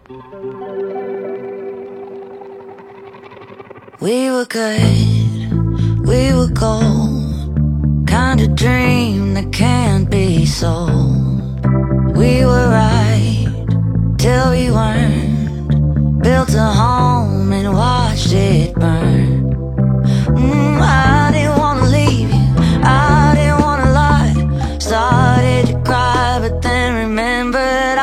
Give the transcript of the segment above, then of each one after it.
We were good, we were gold, kind of dream that can't be sold. We were right till we weren't, built a home and watched it burn. I didn't wanna leave you, I didn't wanna lie. Started to cry but then remembered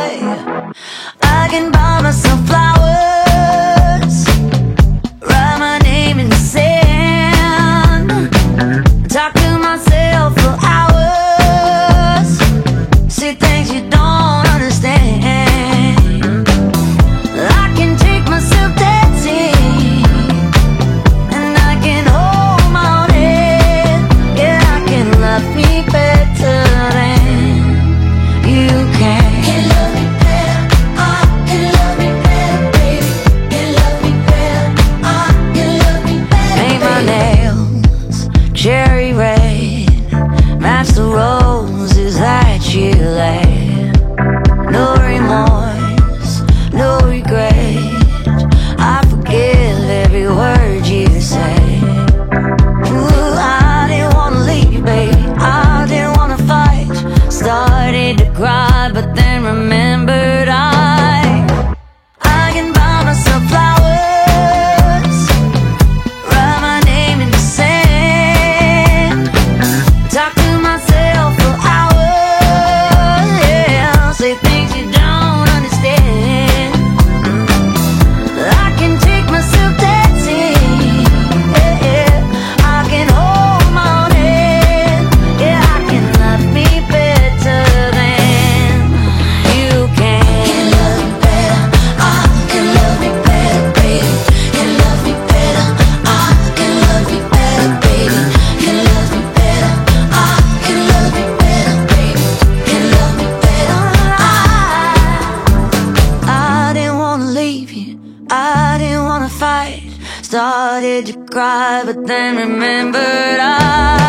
I can buy myself flowers, write my name in the sand, talk to myself for hours, see things you don't understand. I can take myself dancing, and I can hold my own head. Yeah, I can love me better than you can. Can love me better, I can love me better, baby. Can love me better, I can love me better. Paint my nails cherry red, match the roses that you laid. No remorse, no regret, I forgive every word you say. Ooh, I didn't wanna leave, baby, I didn't wanna fight. Started to cry, but then remembered I can buy myself flowers, write my name in the sand, talk to myself for hours, yeah, say things you don't understand. I can take myself dancing, yeah, I can hold my own head. Yeah, I can love me better than you can. Can love me better, I can love me better, baby. Can love me better, I can love me better, baby. Can love me better, I can love me better, baby. Can love me better, I didn't wanna leave you, I didn't wanna fight. Started to cry, but then remembered